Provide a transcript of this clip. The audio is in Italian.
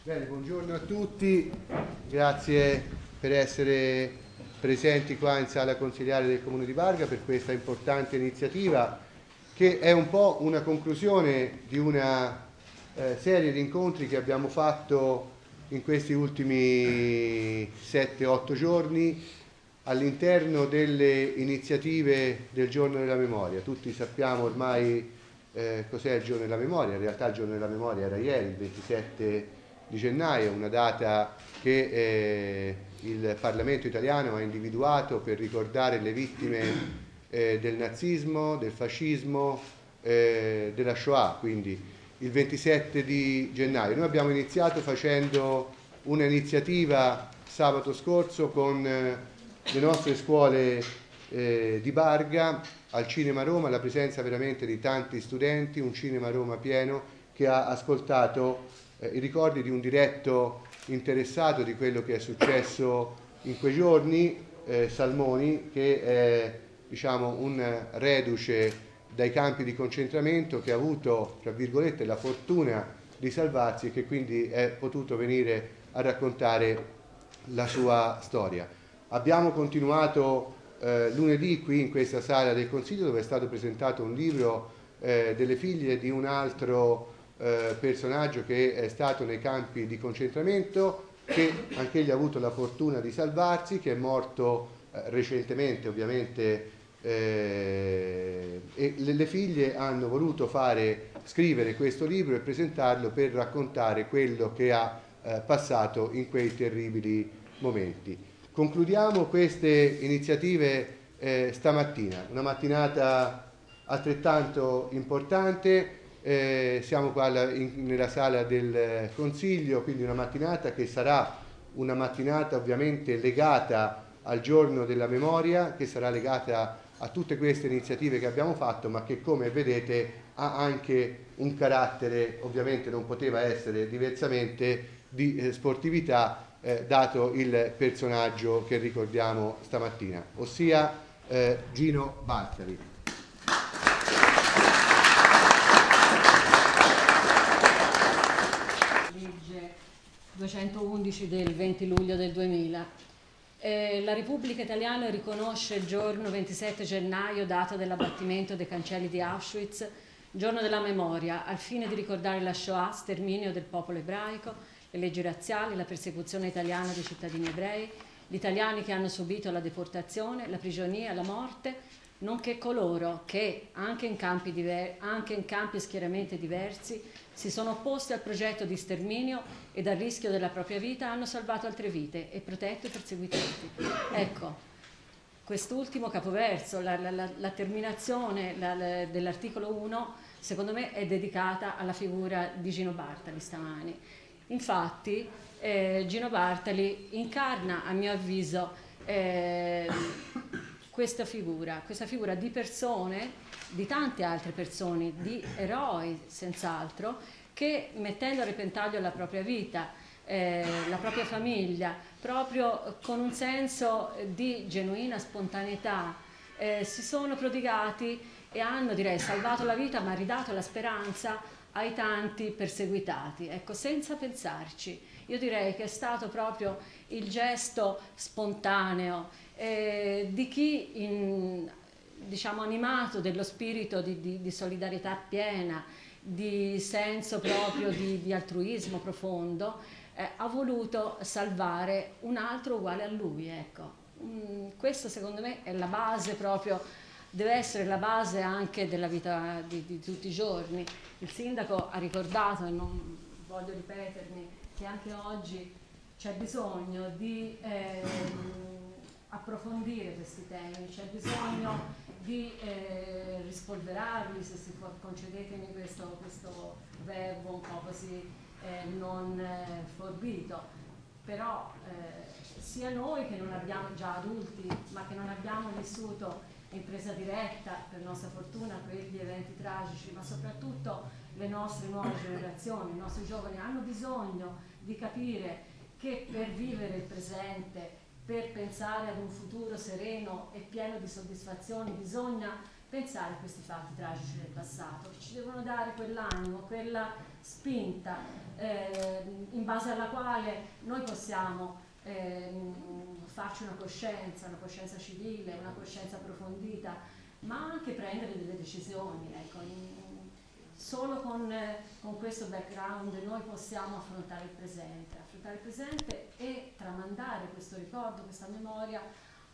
Bene, buongiorno a tutti, grazie per essere presenti qua in sala consiliare del Comune di Barga per questa importante iniziativa che è un po' una conclusione di una serie di incontri che abbiamo fatto in questi ultimi 7-8 giorni all'interno delle iniziative del Giorno della Memoria. Tutti sappiamo ormai cos'è il Giorno della Memoria. In realtà il Giorno della Memoria era ieri, il 27 di gennaio, una data che il Parlamento italiano ha individuato per ricordare le vittime del nazismo, del fascismo, della Shoah, quindi il 27 di gennaio. Noi abbiamo iniziato facendo un'iniziativa sabato scorso con le nostre scuole di Barga al Cinema Roma, la presenza veramente di tanti studenti, un Cinema Roma pieno che ha ascoltato i ricordi di un diretto interessato di quello che è successo in quei giorni, Salmoni, che è un reduce dai campi di concentramento, che ha avuto, tra virgolette, la fortuna di salvarsi e che quindi è potuto venire a raccontare la sua storia. Abbiamo continuato lunedì qui in questa sala del Consiglio, dove è stato presentato un libro delle figlie di un altro personaggio che è stato nei campi di concentramento, che anche egli ha avuto la fortuna di salvarsi, che è morto recentemente ovviamente, e le figlie hanno voluto scrivere questo libro e presentarlo per raccontare quello che ha passato in quei terribili momenti. Concludiamo queste iniziative stamattina, una mattinata altrettanto importante. Siamo qua nella sala del Consiglio, quindi una mattinata che sarà una mattinata ovviamente legata al Giorno della Memoria, che sarà legata a tutte queste iniziative che abbiamo fatto, ma che, come vedete, ha anche un carattere, ovviamente non poteva essere diversamente, di sportività, dato il personaggio che ricordiamo stamattina, ossia Gino Bartali. Legge 211 del 20 luglio del 2000. La Repubblica Italiana riconosce il giorno 27 gennaio, data dell'abbattimento dei cancelli di Auschwitz, giorno della memoria, al fine di ricordare la Shoah, sterminio del popolo ebraico, le leggi razziali, la persecuzione italiana dei cittadini ebrei, gli italiani che hanno subito la deportazione, la prigionia, la morte, nonché coloro che, anche in campi e schieramenti diversi, si sono opposti al progetto di sterminio e dal rischio della propria vita hanno salvato altre vite e protetto i perseguitati. Ecco, quest'ultimo capoverso, la terminazione dell'articolo 1, secondo me è dedicata alla figura di Gino Bartali stamani. Infatti Gino Bartali incarna, a mio avviso, questa figura di persone, di tante altre persone, di eroi senz'altro, che mettendo a repentaglio la propria vita, la propria famiglia, proprio con un senso di genuina spontaneità, si sono prodigati e hanno, direi, salvato la vita, ma ridato la speranza ai tanti perseguitati, ecco, senza pensarci. Io direi che è stato proprio il gesto spontaneo di chi, animato dello spirito di solidarietà piena, di senso proprio di altruismo profondo, ha voluto salvare un altro uguale a lui, ecco. Questo secondo me è la base proprio, deve essere la base anche della vita di tutti i giorni. Il sindaco ha ricordato, e non voglio ripetermi, che anche oggi c'è bisogno di approfondire questi temi, c'è bisogno di rispolverarli, se si può, concedetemi questo verbo un po' così non forbito, però sia noi che non abbiamo già adulti, ma che non abbiamo vissuto in presa diretta, per nostra fortuna, quegli eventi tragici, ma soprattutto le nostre nuove generazioni, i nostri giovani hanno bisogno di capire che per vivere il presente, per pensare ad un futuro sereno e pieno di soddisfazioni, bisogna pensare a questi fatti tragici del passato, che ci devono dare quell'animo, quella spinta in base alla quale noi possiamo farci una coscienza civile, una coscienza approfondita, ma anche prendere delle decisioni. Ecco. Solo con questo background noi possiamo affrontare il presente e tramandare questo ricordo, questa memoria